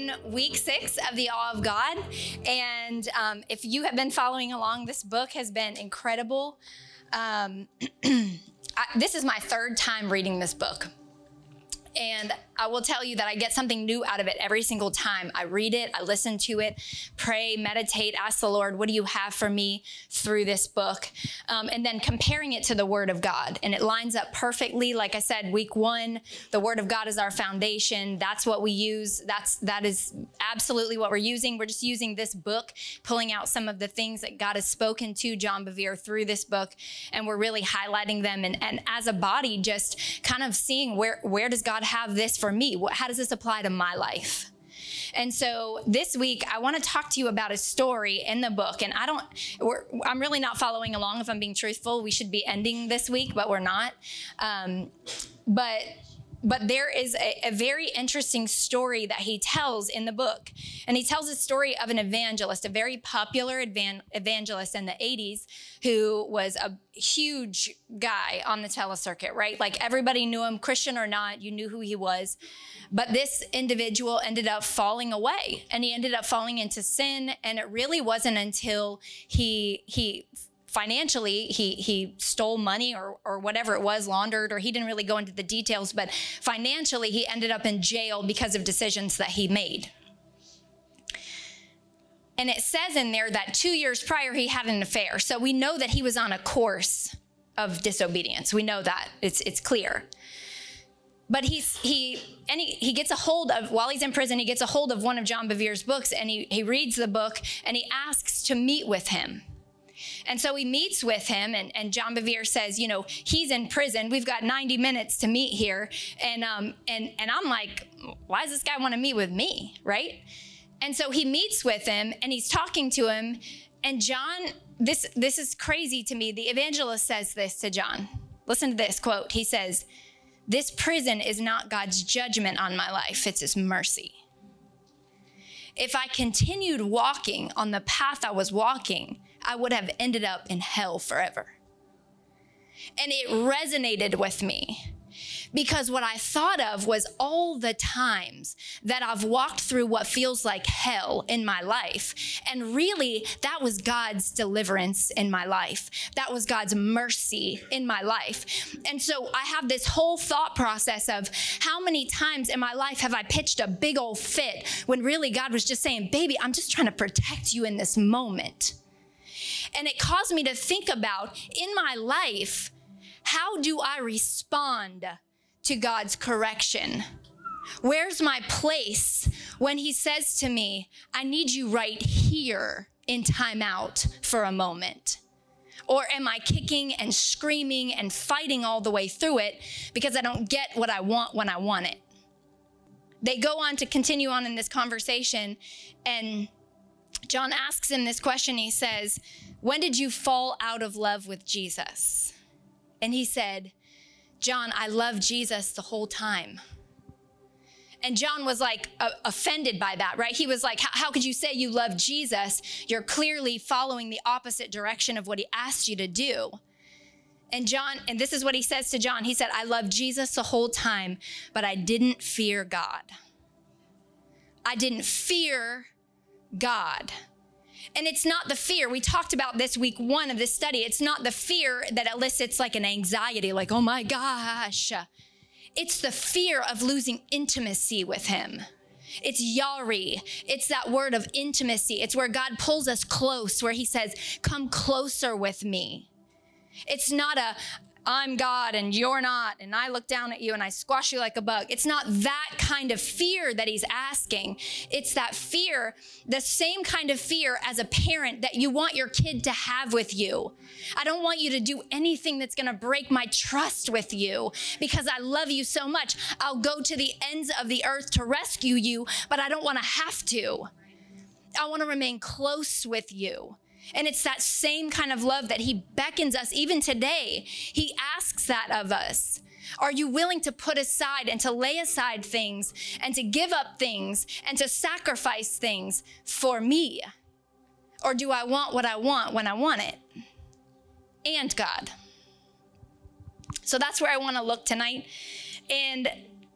in week 6 of the Awe of God. And if you have been following along, this book has been incredible. This is my 3rd time reading this book. And I will tell you that I get something new out of it every single time. I read it, I listen to it, pray, meditate, ask the Lord, what do you have for me through this book? And then comparing it to the Word of God. And it lines up perfectly. Like I said, week 1, the Word of God is our foundation. That's what we use. That is absolutely what we're using. We're just using this book, pulling out some of the things that God has spoken to John Bevere through this book. And we're really highlighting them. And as a body, just kind of seeing where does God have this for me? How does this apply to my life? And so this week, I want to talk to you about a story in the book. And I'm really not following along, if I'm being truthful. We should be ending this week, but we're not. But there is a very interesting story that he tells in the book. And he tells a story of an evangelist, a very popular evangelist in the 80s, who was a huge guy on the telecircuit, right? Like everybody knew him, Christian or not, you knew who he was. But this individual ended up falling away, and he ended up falling into sin. And it really wasn't until he financially, he stole money or whatever it was, laundered, or he didn't really go into the details, but financially he ended up in jail because of decisions that he made. And it says in there that 2 years prior he had an affair. So we know that he was on a course of disobedience. We know that. It's clear. But he gets a hold of, while he's in prison, he gets a hold of one of John Bevere's books, and he reads the book, and he asks to meet with him. And so he meets with him, and John Bevere says, he's in prison. We've got 90 minutes to meet here. And I'm like, why does this guy want to meet with me, right? And so he meets with him, and he's talking to him. And John, this is crazy to me. The evangelist says this to John. Listen to this quote. He says, "This prison is not God's judgment on my life. It's his mercy. If I continued walking on the path I was walking, I would have ended up in hell forever." And it resonated with me, because what I thought of was all the times that I've walked through what feels like hell in my life. And really, that was God's deliverance in my life. That was God's mercy in my life. And so I have this whole thought process of how many times in my life have I pitched a big old fit when really God was just saying, baby, I'm just trying to protect you in this moment. And it caused me to think about, in my life, how do I respond to God's correction? Where's my place when he says to me, I need you right here in timeout for a moment? Or am I kicking and screaming and fighting all the way through it because I don't get what I want when I want it? They go on to continue on in this conversation, and John asks him this question. He says, when did you fall out of love with Jesus? And he said, John, I loved Jesus the whole time. And John was like offended by that, right? He was like, how could you say you love Jesus? You're clearly following the opposite direction of what he asked you to do. And this is what he says to John. He said, I loved Jesus the whole time, but I didn't fear God. I didn't fear God. And it's not the fear. We talked about this week 1 of this study. It's not the fear that elicits like an anxiety, like, oh my gosh. It's the fear of losing intimacy with him. It's yari. It's that word of intimacy. It's where God pulls us close, where he says, come closer with me. It's not I'm God and you're not, and I look down at you and I squash you like a bug. It's not that kind of fear that he's asking. It's that fear, the same kind of fear as a parent that you want your kid to have with you. I don't want you to do anything that's going to break my trust with you because I love you so much. I'll go to the ends of the earth to rescue you, but I don't want to have to. I want to remain close with you. And it's that same kind of love that he beckons us even today. He asks that of us. Are you willing to put aside and to lay aside things and to give up things and to sacrifice things for me? Or do I want what I want when I want it? And God. So that's where I want to look tonight. And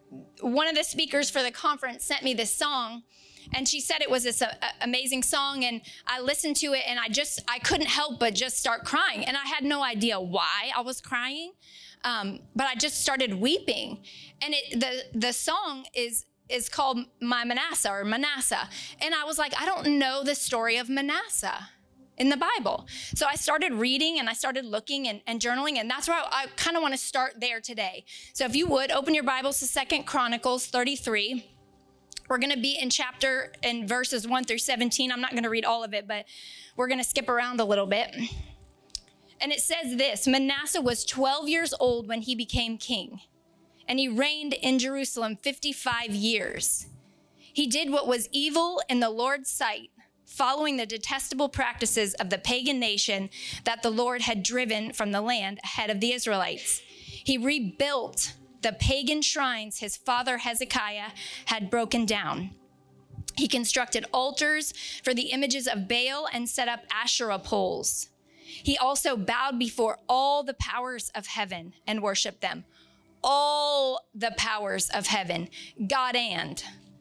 one of the speakers for the conference sent me this song, and she said it was this amazing song, and I listened to it, and I couldn't help but just start crying, and I had no idea why I was crying, but I just started weeping, and the song is called My Manasseh, or Manasseh, and I was like, I don't know the story of Manasseh in the Bible. So I started reading and I started looking and journaling, and that's where I kind of want to start there today. So if you would, open your Bibles to 2 Chronicles 33. We're going to be in verses 1 through 17. I'm not going to read all of it, but we're going to skip around a little bit. And it says this: Manasseh was 12 years old when he became king, and he reigned in Jerusalem 55 years. He did what was evil in the Lord's sight, following the detestable practices of the pagan nation that the Lord had driven from the land ahead of the Israelites. He rebuilt the pagan shrines his father Hezekiah had broken down. He constructed altars for the images of Baal and set up Asherah poles. He also bowed before all the powers of heaven and worshiped them. All the powers of heaven, God and.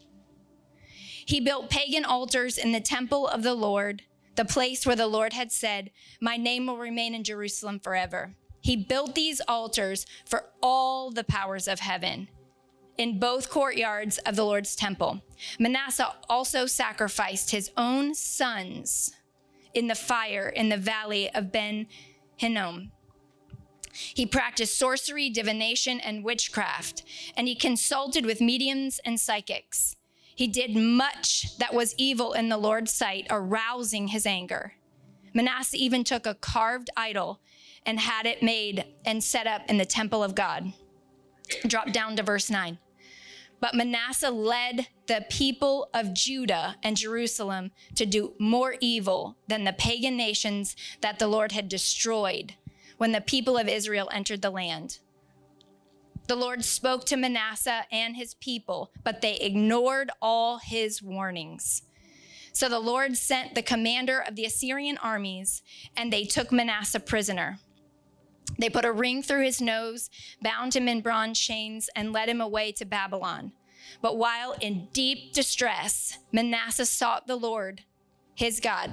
He built pagan altars in the temple of the Lord, the place where the Lord had said, my name will remain in Jerusalem forever. He built these altars for all the powers of heaven in both courtyards of the Lord's temple. Manasseh also sacrificed his own sons in the fire in the valley of Ben Hinnom. He practiced sorcery, divination, and witchcraft, and he consulted with mediums and psychics. He did much that was evil in the Lord's sight, arousing his anger. Manasseh even took a carved idol and had it made and set up in the temple of God. Drop down to verse 9. But Manasseh led the people of Judah and Jerusalem to do more evil than the pagan nations that the Lord had destroyed when the people of Israel entered the land. The Lord spoke to Manasseh and his people, but they ignored all his warnings. So the Lord sent the commander of the Assyrian armies, and they took Manasseh prisoner. They put a ring through his nose, bound him in bronze chains, and led him away to Babylon. But while in deep distress, Manasseh sought the Lord, his God.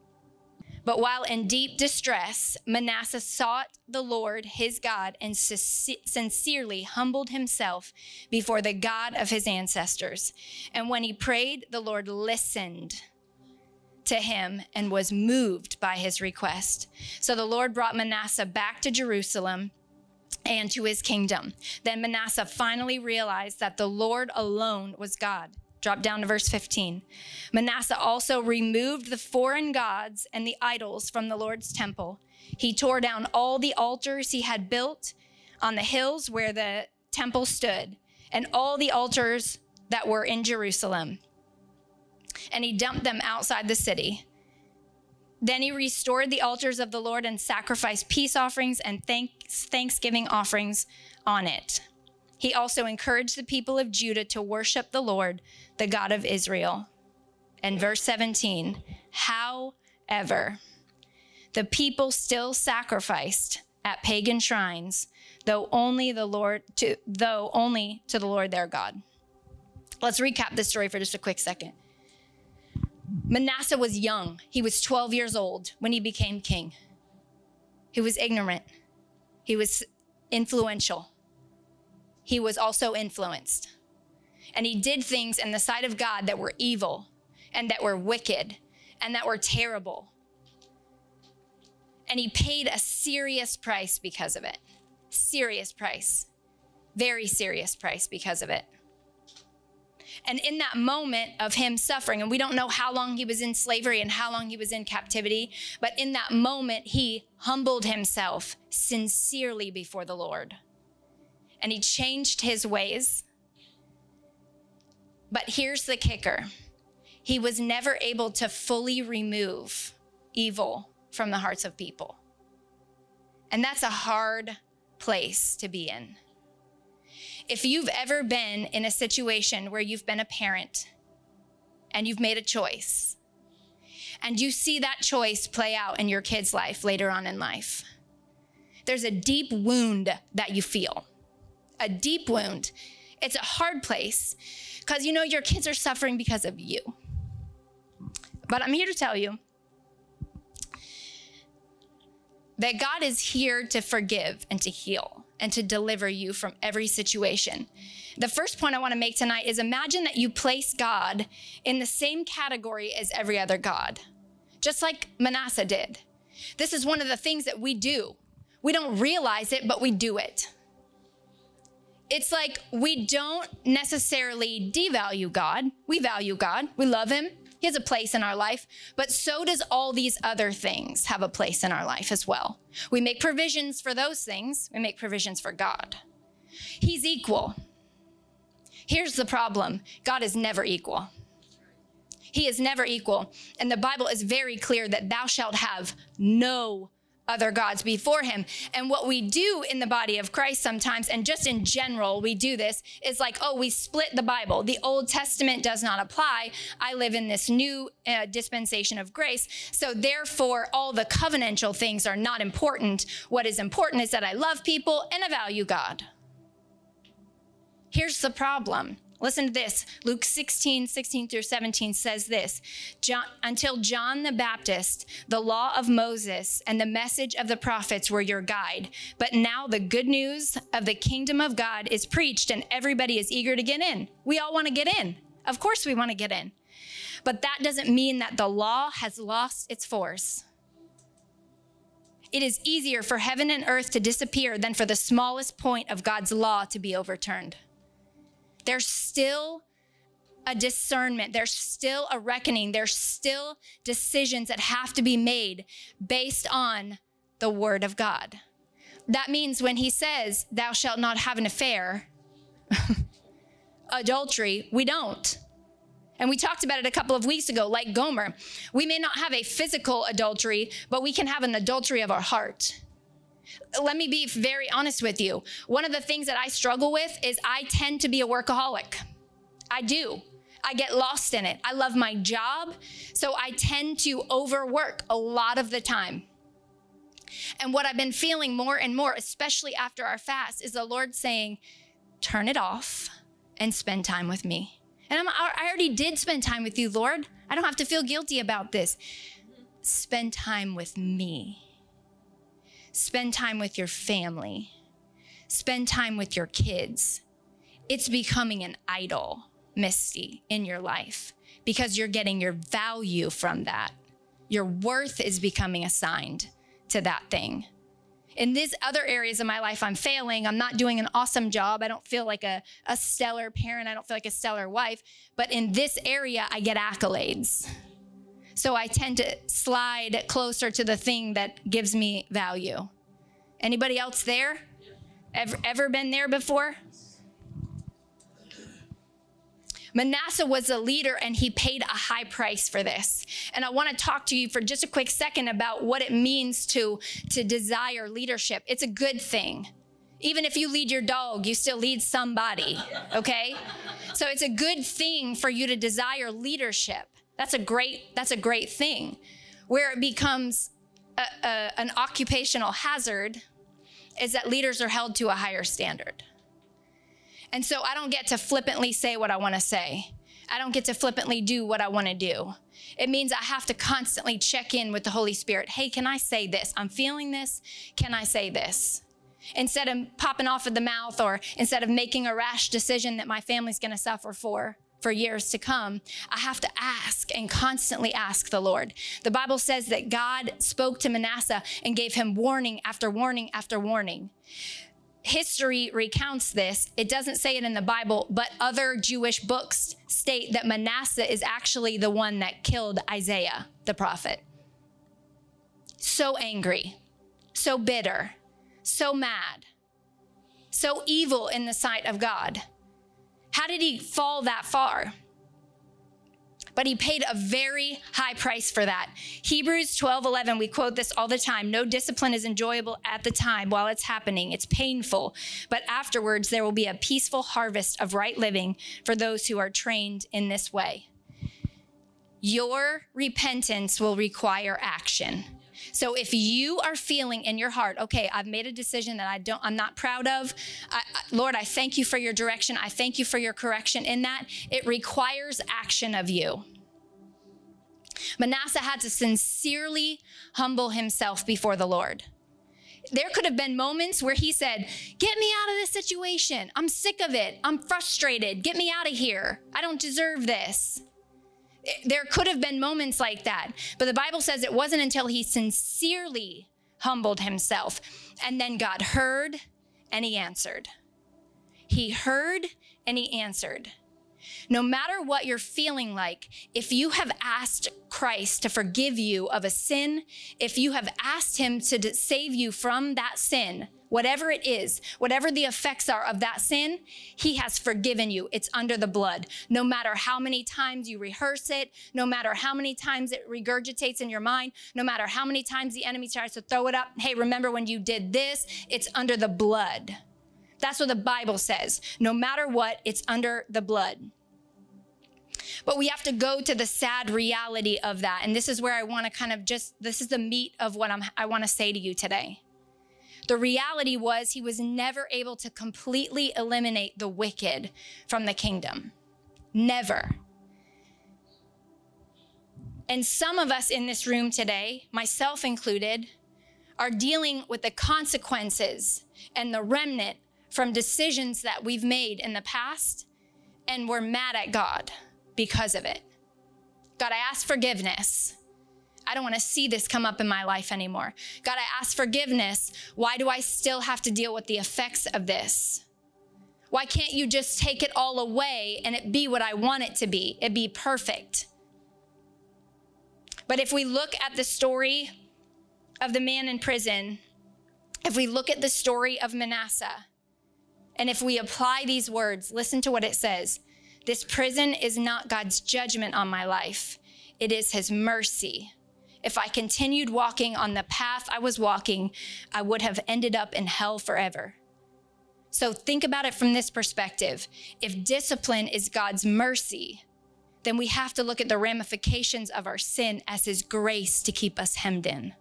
Manasseh sought the Lord, his God, and sincerely humbled himself before the God of his ancestors. And when he prayed, the Lord listened to him and was moved by his request. So the Lord brought Manasseh back to Jerusalem and to his kingdom. Then Manasseh finally realized that the Lord alone was God. Drop down to verse 15. Manasseh also removed the foreign gods and the idols from the Lord's temple. He tore down all the altars he had built on the hills where the temple stood, and all the altars that were in Jerusalem. And he dumped them outside the city. Then he restored the altars of the Lord and sacrificed peace offerings and thanksgiving offerings on it. He also encouraged the people of Judah to worship the Lord, the God of Israel. And verse 17, however, the people still sacrificed at pagan shrines, though only to the Lord their God. Let's recap this story for just a quick second. Manasseh was young. He was 12 years old when he became king. He was ignorant. He was influential. He was also influenced. And he did things in the sight of God that were evil and that were wicked and that were terrible. And he paid a serious price because of it. Serious price. Very serious price because of it. And in that moment of him suffering, and we don't know how long he was in slavery and how long he was in captivity, but in that moment, he humbled himself sincerely before the Lord. And he changed his ways. But here's the kicker. He was never able to fully remove evil from the hearts of people. And that's a hard place to be in. If you've ever been in a situation where you've been a parent and you've made a choice, and you see that choice play out in your kid's life later on in life, there's a deep wound that you feel. A deep wound. It's a hard place because you know your kids are suffering because of you. But I'm here to tell you that God is here to forgive and to heal and to deliver you from every situation. The first point I want to make tonight is imagine that you place God in the same category as every other god, just like Manasseh did. This is one of the things that we do. We don't realize it, but we do it. It's like we don't necessarily devalue God. We value God. We love him. He has a place in our life, but so does all these other things have a place in our life as well. We make provisions for those things. We make provisions for God. He's equal. Here's the problem. God is never equal. He is never equal. And the Bible is very clear that thou shalt have no other gods before him. And what we do in the body of Christ sometimes, and just in general, we do this, is like, oh, we split the Bible. The Old Testament does not apply. I live in this new dispensation of grace. So therefore, all the covenantal things are not important. What is important is that I love people and I value God. Here's the problem. Listen to this. Luke 16:16-17 says this. Until John the Baptist, the law of Moses and the message of the prophets were your guide. But now the good news of the kingdom of God is preached and everybody is eager to get in. We all want to get in. Of course we want to get in. But that doesn't mean that the law has lost its force. It is easier for heaven and earth to disappear than for the smallest point of God's law to be overturned. There's still a discernment. There's still a reckoning. There's still decisions that have to be made based on the word of God. That means when he says, thou shalt not have an affair, adultery, we don't. And we talked about it a couple of weeks ago, like Gomer. We may not have a physical adultery, but we can have an adultery of our heart. Let me be very honest with you. One of the things that I struggle with is I tend to be a workaholic. I do. I get lost in it. I love my job, so I tend to overwork a lot of the time. And what I've been feeling more and more, especially after our fast, is the Lord saying, turn it off and spend time with me. And I already did spend time with you, Lord. I don't have to feel guilty about this. Spend time with me. Spend time with your family. Spend time with your kids. It's becoming an idol, Misty, in your life because you're getting your value from that. Your worth is becoming assigned to that thing. In these other areas of my life, I'm failing. I'm not doing an awesome job. I don't feel like a stellar parent. I don't feel like a stellar wife. But in this area, I get accolades. So I tend to slide closer to the thing that gives me value. Anybody else there? Ever been there before? Manasseh was a leader and he paid a high price for this. And I want to talk to you for just a quick second about what it means to desire leadership. It's a good thing. Even if you lead your dog, you still lead somebody, okay? So it's a good thing for you to desire leadership. That's a great thing. Where it becomes an occupational hazard is that leaders are held to a higher standard. And so I don't get to flippantly say what I want to say. I don't get to flippantly do what I want to do. It means I have to constantly check in with the Holy Spirit. Hey, can I say this? I'm feeling this. Can I say this? Instead of popping off at the mouth or instead of making a rash decision that my family's going to suffer for years to come, I have to ask and constantly ask the Lord. The Bible says that God spoke to Manasseh and gave him warning after warning after warning. History recounts this. It doesn't say it in the Bible, but other Jewish books state that Manasseh is actually the one that killed Isaiah, the prophet. So angry, so bitter, so mad, so evil in the sight of God. How did he fall that far? But he paid a very high price for that. Hebrews 12:11, we quote this all the time. No discipline is enjoyable at the time while it's happening. It's painful, but afterwards there will be a peaceful harvest of right living for those who are trained in this way. Your repentance will require action. So if you are feeling in your heart, okay, I've made a decision that I'm not proud of. Lord, I thank you for your direction. I thank you for your correction in that. It requires action of you. Manasseh had to sincerely humble himself before the Lord. There could have been moments where he said, get me out of this situation. I'm sick of it. I'm frustrated. Get me out of here. I don't deserve this. There could have been moments like that. But the Bible says it wasn't until he sincerely humbled himself. And then God heard and he answered. He heard and he answered. No matter what you're feeling like, if you have asked Christ to forgive you of a sin, if you have asked him to save you from that sin, whatever it is, whatever the effects are of that sin, he has forgiven you. It's under the blood. No matter how many times you rehearse it, no matter how many times it regurgitates in your mind, no matter how many times the enemy tries to throw it up, hey, remember when you did this? It's under the blood. That's what the Bible says. No matter what, it's under the blood. But we have to go to the sad reality of that. And this is where I want to this is the meat of what I want to say to you today. The reality was he was never able to completely eliminate the wicked from the kingdom. Never. And some of us in this room today, myself included, are dealing with the consequences and the remnant from decisions that we've made in the past, and we're mad at God because of it. God, I ask forgiveness. I don't want to see this come up in my life anymore. God, I ask forgiveness. Why do I still have to deal with the effects of this? Why can't you just take it all away and it be what I want it to be? It be perfect. But if we look at the story of the man in prison, if we look at the story of Manasseh, and if we apply these words, listen to what it says. This prison is not God's judgment on my life. It is his mercy. If I continued walking on the path I was walking, I would have ended up in hell forever. So think about it from this perspective. If discipline is God's mercy, then we have to look at the ramifications of our sin as his grace to keep us hemmed in.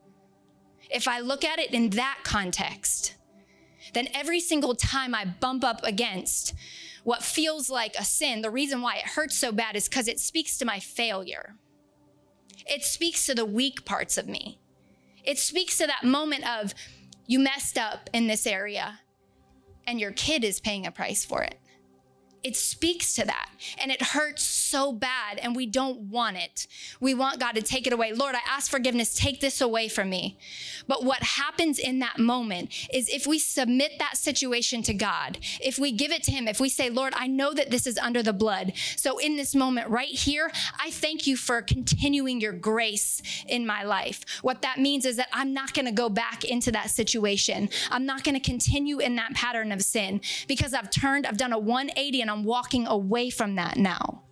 If I look at it in that context, then every single time I bump up against what feels like a sin, the reason why it hurts so bad is because it speaks to my failure. It speaks to the weak parts of me. It speaks to that moment of you messed up in this area and your kid is paying a price for it. It speaks to that, and it hurts so bad, and we don't want it. We want God to take it away. Lord, I ask forgiveness, take this away from me. But what happens in that moment is if we submit that situation to God, if we give it to him, if we say, Lord, I know that this is under the blood. So in this moment right here, I thank you for continuing your grace in my life. What that means is that I'm not going to go back into that situation. I'm not going to continue in that pattern of sin because I've done a 180 and I'm walking away from that now.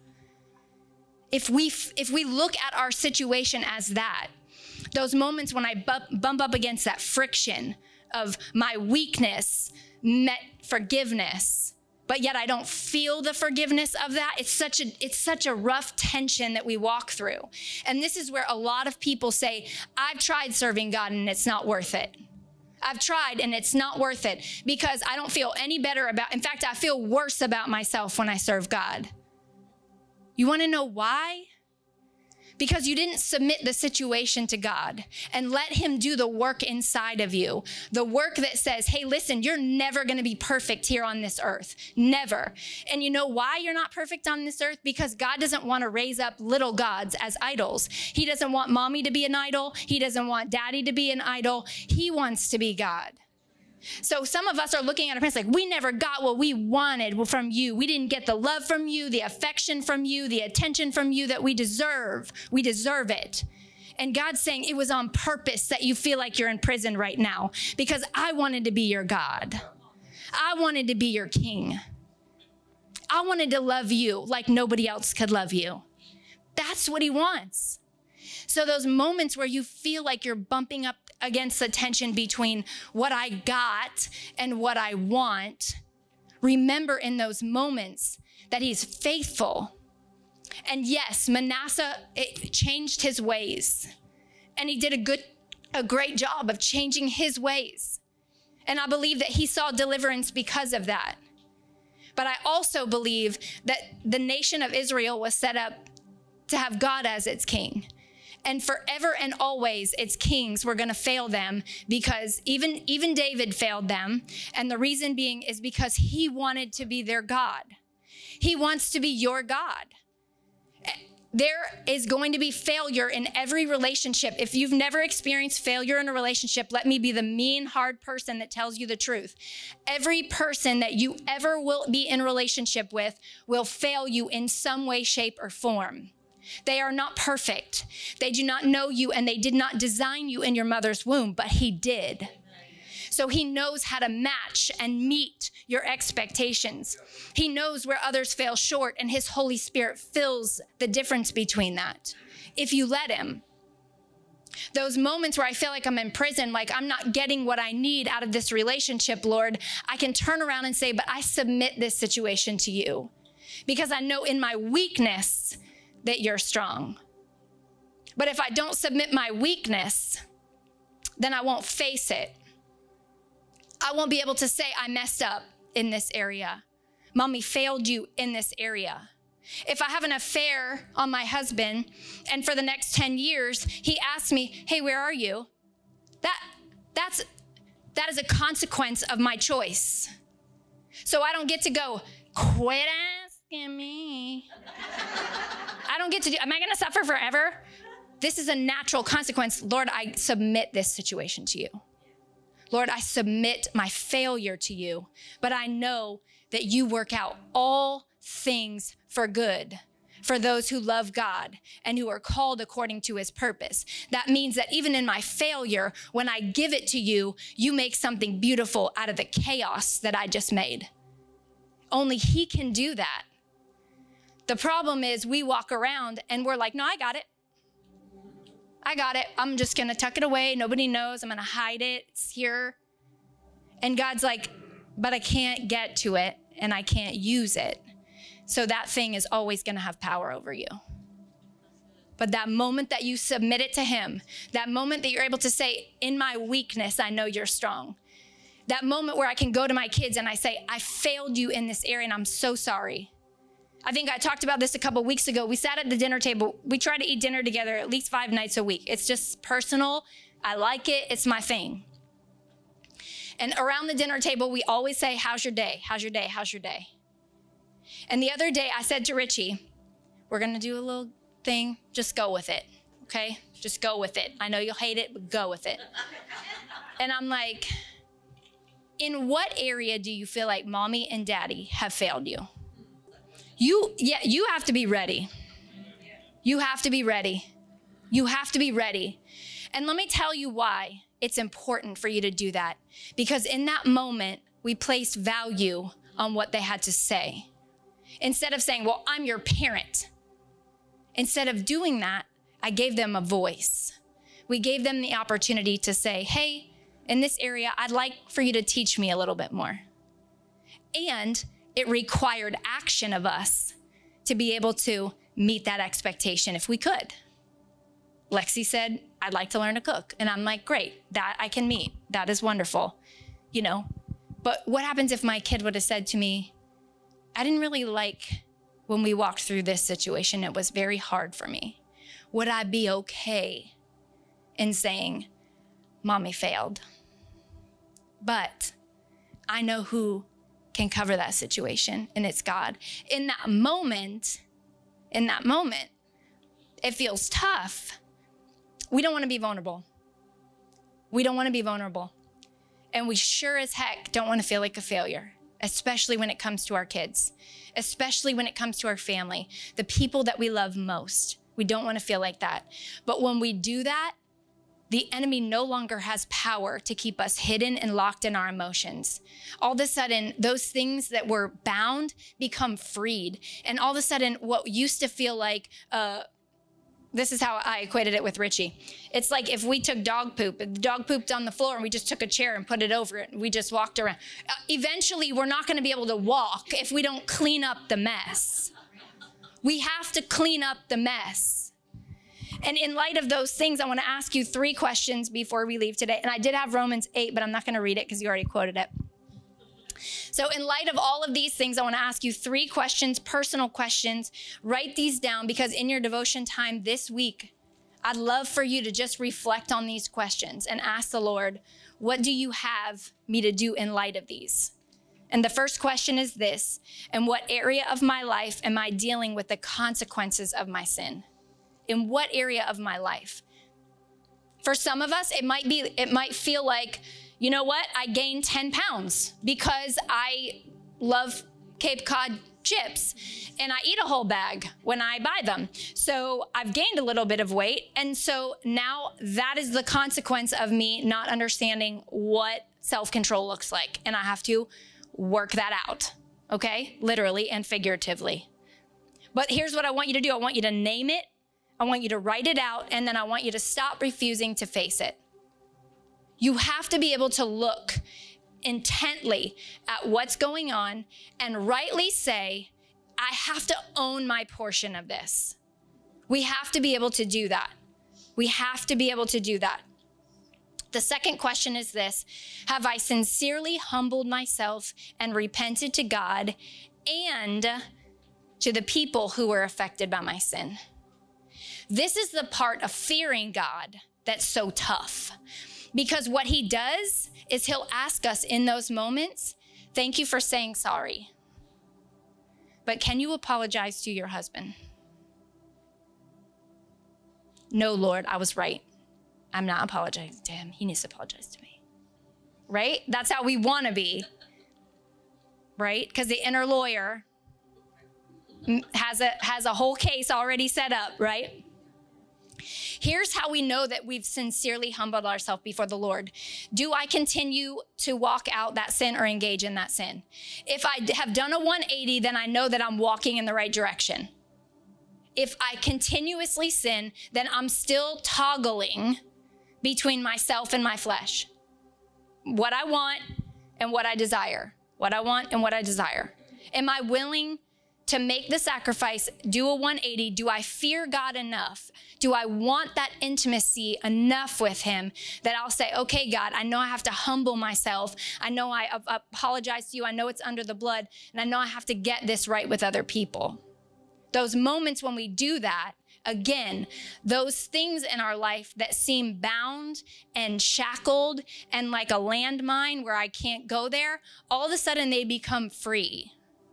If we look at our situation as that, those moments when I bump up against that friction of my weakness met forgiveness, but yet I don't feel the forgiveness of that, it's such a rough tension that we walk through. And this is where a lot of people say, I've tried serving God and it's not worth it. I've tried and it's not worth it because I don't feel any better in fact, I feel worse about myself when I serve God. You want to know why? Because you didn't submit the situation to God and let him do the work inside of you. The work that says, hey, listen, you're never going to be perfect here on this earth. Never. And you know why you're not perfect on this earth? Because God doesn't want to raise up little gods as idols. He doesn't want mommy to be an idol. He doesn't want daddy to be an idol. He wants to be God. So some of us are looking at our parents like, we never got what we wanted from you. We didn't get the love from you, the affection from you, the attention from you that we deserve. We deserve it. And God's saying it was on purpose that you feel like you're in prison right now because I wanted to be your God. I wanted to be your king. I wanted to love you like nobody else could love you. That's what he wants. So those moments where you feel like you're bumping up against the tension between what I got and what I want, remember in those moments that he's faithful. And yes, Manasseh changed his ways. And he did a a great job of changing his ways. And I believe that he saw deliverance because of that. But I also believe that the nation of Israel was set up to have God as its king. And forever and always, its kings were going to fail them, because even David failed them. And the reason being is because he wanted to be their God. He wants to be your God. There is going to be failure in every relationship. If you've never experienced failure in a relationship, let me be the mean, hard person that tells you the truth. Every person that you ever will be in a relationship with will fail you in some way, shape, or form. They are not perfect. They do not know you, and they did not design you in your mother's womb, but he did. So he knows how to match and meet your expectations. He knows where others fail short, and his Holy Spirit fills the difference between that, if you let him. Those moments where I feel like I'm in prison, like I'm not getting what I need out of this relationship, Lord, I can turn around and say, but I submit this situation to you, because I know in my weakness that you're strong. But if I don't submit my weakness, then I won't face it. I won't be able to say I messed up in this area. Mommy failed you in this area. If I have an affair on my husband, and for the next 10 years, he asks me, hey, where are you? That is a consequence of my choice. So I don't get to go, quit asking me. I don't get to do, am I going to suffer forever? This is a natural consequence. Lord, I submit this situation to you. Lord, I submit my failure to you, but I know that you work out all things for good for those who love God and who are called according to his purpose. That means that even in my failure, when I give it to you, you make something beautiful out of the chaos that I just made. Only he can do that. The problem is we walk around and we're like, no, I got it. I got it. I'm just going to tuck it away. Nobody knows. I'm going to hide it. It's here. And God's like, but I can't get to it and I can't use it. So that thing is always going to have power over you. But that moment that you submit it to him, that moment that you're able to say, in my weakness, I know you're strong. That moment where I can go to my kids and I say, I failed you in this area and I'm so sorry. I think I talked about this a couple weeks ago. We sat at the dinner table. We try to eat dinner together at least 5 nights a week. It's just personal. I like it. It's my thing. And around the dinner table, we always say, how's your day? How's your day? How's your day? And the other day I said to Richie, we're going to do a little thing. Just go with it. Okay? Just go with it. I know you'll hate it, but go with it. And I'm like, in what area do you feel like mommy and daddy have failed you? You have to be ready. You have to be ready. You have to be ready. And let me tell you why it's important for you to do that. Because in that moment, we placed value on what they had to say. Instead of saying, well, I'm your parent. Instead of doing that, I gave them a voice. We gave them the opportunity to say, hey, in this area, I'd like for you to teach me a little bit more. And it required action of us to be able to meet that expectation if we could. Lexi said, I'd like to learn to cook. And I'm like, great, that I can meet. That is wonderful, you know. But what happens if my kid would have said to me, I didn't really like when we walked through this situation. It was very hard for me. Would I be okay in saying, mommy failed? But I know who can cover that situation, and it's God. In that moment, it feels tough. We don't want to be vulnerable. We don't want to be vulnerable. And we sure as heck don't want to feel like a failure, especially when it comes to our kids, especially when it comes to our family, the people that we love most. We don't want to feel like that. But when we do that, the enemy no longer has power to keep us hidden and locked in our emotions. All of a sudden, those things that were bound become freed. And all of a sudden, what used to feel like, this is how I equated it with Richie. It's like if we took dog poop, the dog pooped on the floor and we just took a chair and put it over it and we just walked around. Eventually, we're not gonna be able to walk if we don't clean up the mess. We have to clean up the mess. And in light of those things, I want to ask you 3 questions before we leave today. And I did have Romans 8, but I'm not going to read it because you already quoted it. So in light of all of these things, I want to ask you 3 questions, personal questions. Write these down, because in your devotion time this week, I'd love for you to just reflect on these questions and ask the Lord, what do you have me to do in light of these? And the first question is this: in what area of my life am I dealing with the consequences of my sin? In what area of my life? For some of us, it might feel like, you know what? I gained 10 pounds because I love Cape Cod chips and I eat a whole bag when I buy them. So I've gained a little bit of weight. And so now that is the consequence of me not understanding what self-control looks like. And I have to work that out, okay? Literally and figuratively. But here's what I want you to do. I want you to name it. I want you to write it out. And then I want you to stop refusing to face it. You have to be able to look intently at what's going on and rightly say, I have to own my portion of this. We have to be able to do that. We have to be able to do that. The second question is this: have I sincerely humbled myself and repented to God and to the people who were affected by my sin? This is the part of fearing God that's so tough. Because what he does is he'll ask us in those moments, thank you for saying sorry, but can you apologize to your husband? No, Lord, I was right. I'm not apologizing to him. He needs to apologize to me. Right? That's how we want to be. Right? Because the inner lawyer has a whole case already set up, right? Here's how we know that we've sincerely humbled ourselves before the Lord. Do I continue to walk out that sin or engage in that sin? If I have done a 180, then I know that I'm walking in the right direction. If I continuously sin, then I'm still toggling between myself and my flesh. What I want and what I desire. What I want and what I desire. Am I willing to make the sacrifice, do a 180? Do I fear God enough? Do I want that intimacy enough with him that I'll say, okay, God, I know I have to humble myself. I know I apologize to you. I know it's under the blood, and I know I have to get this right with other people. Those moments when we do that, again, those things in our life that seem bound and shackled and like a landmine where I can't go there, all of a sudden they become free.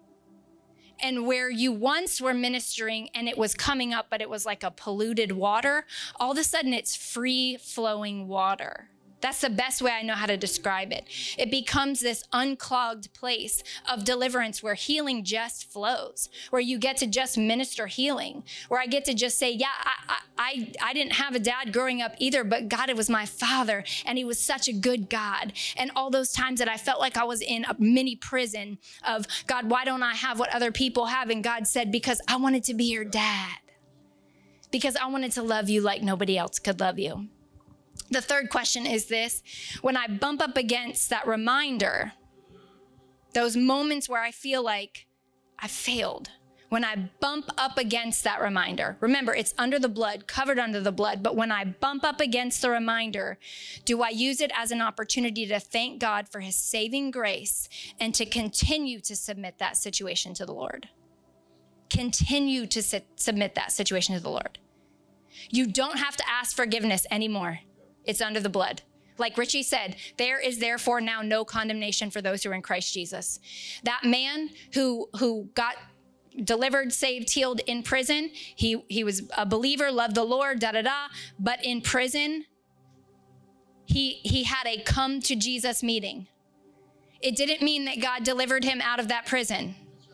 And where you once were ministering and it was coming up, but it was like a polluted water, all of a sudden it's free flowing water. That's the best way I know how to describe it. It becomes this unclogged place of deliverance where healing just flows, where you get to just minister healing, where I get to just say, yeah, I didn't have a dad growing up either, but God, it was my father, and he was such a good God. And all those times that I felt like I was in a mini prison of, God, why don't I have what other people have? And God said, because I wanted to be your dad, because I wanted to love you like nobody else could love you. The third question is this: when I bump up against that reminder, those moments where I feel like I failed, when I bump up against that reminder, remember, it's under the blood, covered under the blood, but when I bump up against the reminder, do I use it as an opportunity to thank God for his saving grace and to continue to submit that situation to the Lord? Continue to submit that situation to the Lord. You don't have to ask forgiveness anymore. It's under the blood. Like Richie said, there is therefore now no condemnation for those who are in Christ Jesus. That man who got delivered, saved, healed in prison, he was a believer, loved the Lord, but in prison, he had a come to Jesus meeting. It didn't mean that God delivered him out of that prison.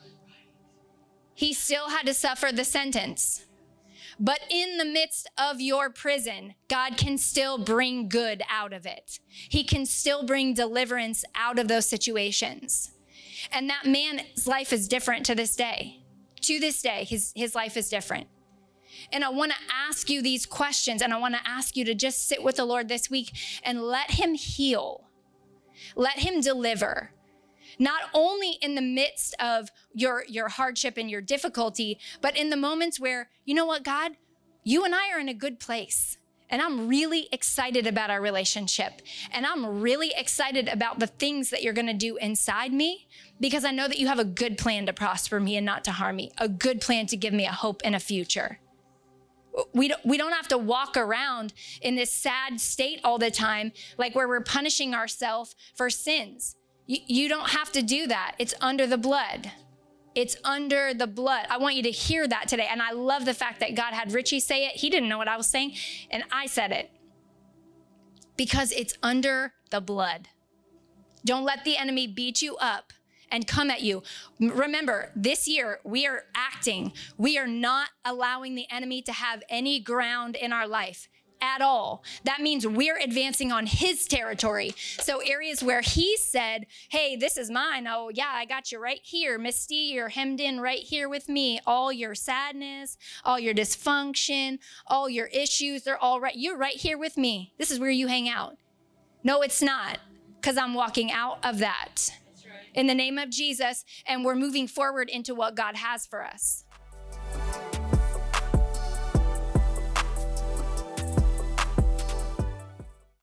He still had to suffer the sentence. But in the midst of your prison, God can still bring good out of it. He can still bring deliverance out of those situations. And that man's life is different to this day. To this day, his life is different. And I want to ask you these questions, and I want to ask you to just sit with the Lord this week and let him heal. Let him deliver. Not only in the midst of your hardship and your difficulty, but in the moments where, you know what, God, you and I are in a good place. And I'm really excited about our relationship. And I'm really excited about the things that you're going to do inside me, because I know that you have a good plan to prosper me and not to harm me, a good plan to give me a hope and a future. We don't have to walk around in this sad state all the time, like where we're punishing ourselves for sins. You don't have to do that. It's under the blood. It's under the blood. I want you to hear that today. And I love the fact that God had Richie say it. He didn't know what I was saying, and I said it. Because it's under the blood. Don't let the enemy beat you up and come at you. Remember, this year we are acting. We are not allowing the enemy to have any ground in our life at all. That means we're advancing on his territory. So areas where he said, hey, this is mine. Oh yeah, I got you right here. Misty, you're hemmed in right here with me. All your sadness, all your dysfunction, all your issues, they're all right. You're right here with me. This is where you hang out. No, it's not, because I'm walking out of that in the name of Jesus, and we're moving forward into what God has for us.